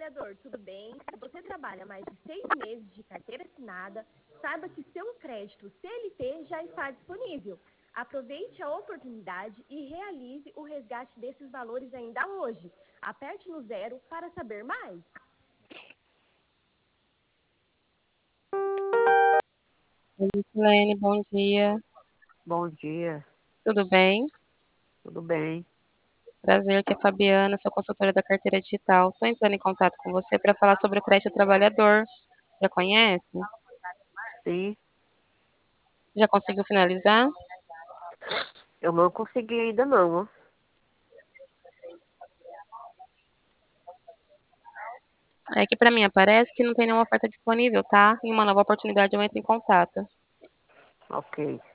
trabalhador, tudo bem? Se você trabalha mais de 6 meses de carteira assinada, saiba que seu crédito CLT já está disponível. Aproveite a oportunidade e realize o resgate desses valores ainda hoje. Aperte no 0 para saber mais. Oi, Silene, bom dia. Bom dia, Tudo bem? tudo bem? Prazer, aqui é a Fabiana, sou consultora da carteira digital. Estou entrando em contato com você para falar sobre o crédito trabalhador. Já conhece? Sim, Já conseguiu finalizar? eu não consegui ainda não, ó. É que para mim aparece que não tem nenhuma oferta disponível, tá? Em uma nova oportunidade eu entro em contato. Ok.